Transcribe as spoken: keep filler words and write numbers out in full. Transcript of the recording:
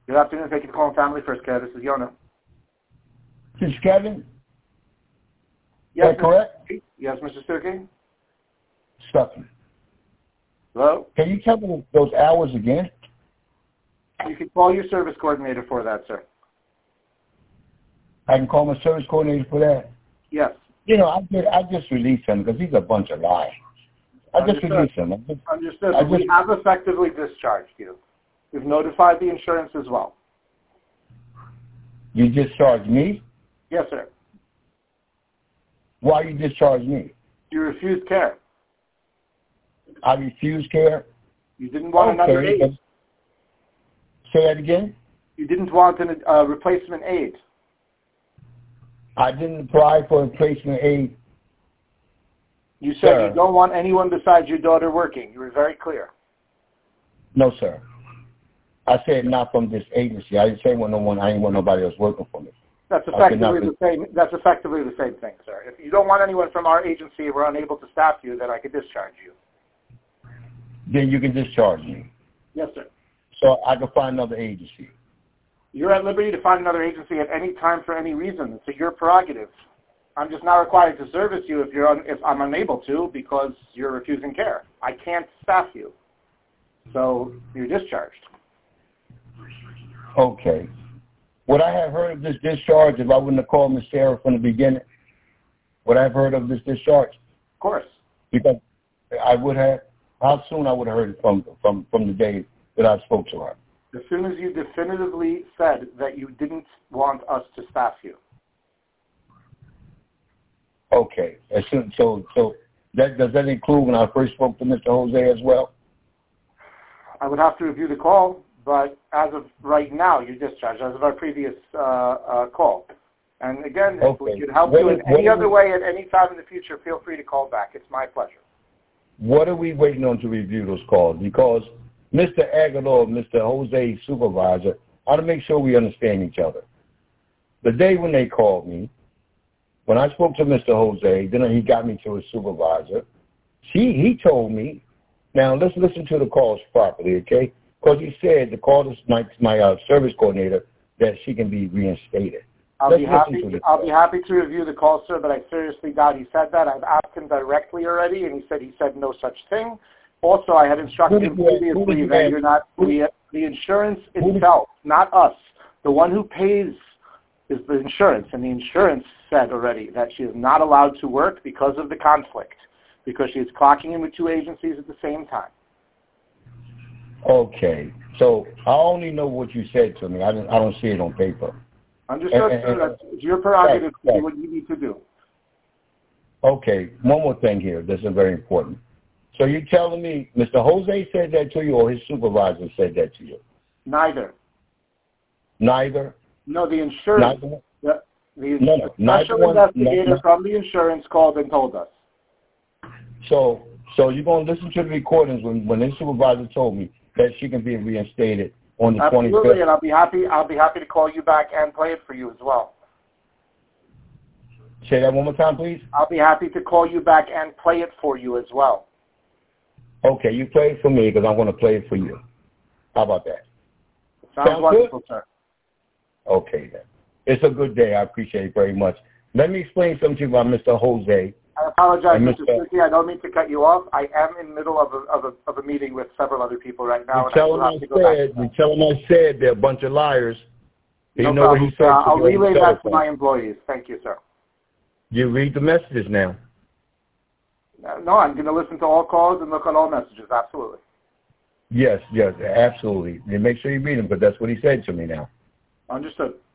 Good afternoon. Thank you for calling Family First Care. This is Yona. This is Kevin? Yes, Is that correct? Yes, Mister Sturkey. Stuffing. Hello? Can you tell me those hours again? You can call your service coordinator for that, sir. I can call my service coordinator for that? Yes. You know, I just, I just released him because he's a bunch of lies. I just Understood. released him. I just, Understood. I But we just, have effectively discharged you. We've notified the insurance as well. you discharged me? Yes, sir. Why you discharged me? You refused care. I refused care? You didn't want Okay, another aid. but- Say that again? You didn't want a uh, replacement aid. I didn't apply for a replacement aid. You said Sir. you don't want anyone besides your daughter working. You were very clear. No, sir. I said not from this agency. I didn't say want no one. I didn't want nobody else working for me. That's I said effectively not the same. That's effectively the same thing, sir. If you don't want anyone from our agency, we're unable to staff you, then I could discharge you. Then you can discharge me. Yes, sir. So I can find another agency. You're at liberty to find another agency at any time for any reason. It's your prerogative. I'm just not required to service you if you're un, if I'm unable to because you're refusing care. I can't staff you, so you're discharged. Okay. Would I have heard of this discharge if I wouldn't have called Miss Sarah from the beginning? Would I have heard of this discharge? Of course. Because I would have. How soon I would have heard it from from from the day that I spoke to her? As soon as you definitively said that you didn't want us to staff you. Okay. As soon, so so that does that include when I first spoke to Mister Jose as well? I would have to review the call, but as of right now, you're discharged, as of our previous uh, uh, call. And again, if Okay. we could help What you is- in any what other is- way at any time in the future, feel free to call back. It's my pleasure. What are we waiting on to review those calls? Because Mister Aguilar, Mister Jose supervisor, ought to make sure we understand each other. The day when they called me, when I spoke to Mister Jose, then he got me to his supervisor. She, he told me, now let's listen to the calls properly, okay? Because he said to call this, my, my uh, service coordinator that she can be reinstated. I'll Let's be listen happy. to To, this I'll call. be happy to review the call, sir. But I seriously doubt he said that. I've asked him directly already, and he said he said no such thing. Also, I had instructed him Who did you- who previously did you that ask? you're not Who- the the insurance Who did- itself, not us. The one who pays is the insurance, and the insurance said already that she is not allowed to work because of the conflict, because she is clocking in with two agencies at the same time. Okay. So I only know what you said to me. I don't, I don't see it on paper. Understood, And- sir. and- That's it's your prerogative Right, to do right. what you need to do. Okay, one more thing here. This is very important. So you're telling me Mister Jose said that to you or his supervisor said that to you? Neither. Neither? No, the insurance. Neither? The, the No, no, neither special one- investigator no, no. from the insurance called and told us. So so you're going to listen to the recordings when, when his supervisor told me that she can be reinstated on the Absolutely, twenty-fifth? and I'll be happy. I'll be happy to call you back and play it for you as well. Say that one more time, please. I'll be happy to call you back and play it for you as well. Okay, you play it for me because I'm going to play it for you. How about that? Sounds Sound wonderful, good? sir. Okay, then. It's a good day. I appreciate it very much. Let me explain something to you about Mister Jose. I apologize, And Mister Mister Suki. I don't mean to cut you off. I am in the middle of a, of a, of a meeting with several other people right now. You and tell I him will I have to go back said, to that. you tell him I said they're a bunch of liars. You No know what problem, he sir. said to I'll you on the relay that to telephone. my employees. Thank you, sir. You read the messages now. No, I'm going to listen to all calls and look at all messages. Absolutely. Yes, yes, absolutely. And make sure you read them because that's what he said to me now. Understood.